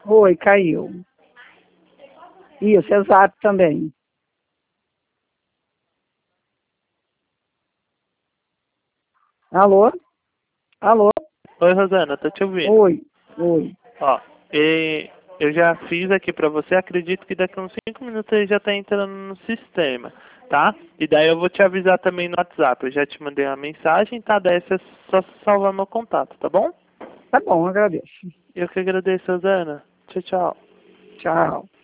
Oi, caiu. Isso, exato também. Alô? Alô? Oi, Rosana, tô te ouvindo. Oi, oi. Ó, eu já fiz aqui pra você, acredito que daqui a uns 5 minutos ele já tá entrando no sistema, tá? E daí eu vou te avisar também no WhatsApp, eu já te mandei uma mensagem, tá? Daí é só salvar meu contato, tá bom? Tá bom, agradeço. Eu que agradeço, Rosana. Tchau, tchau. Tchau.